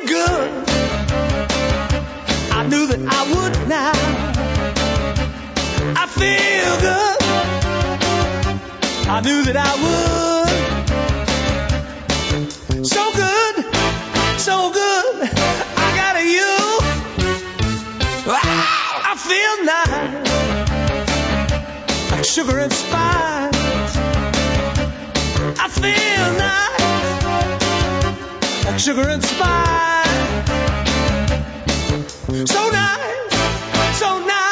good. I knew that I would now. I feel good. I knew that I would. So good, so good. I got you. I feel nice, like sugar and spice. I feel nice, like sugar and spice. So nice, so nice.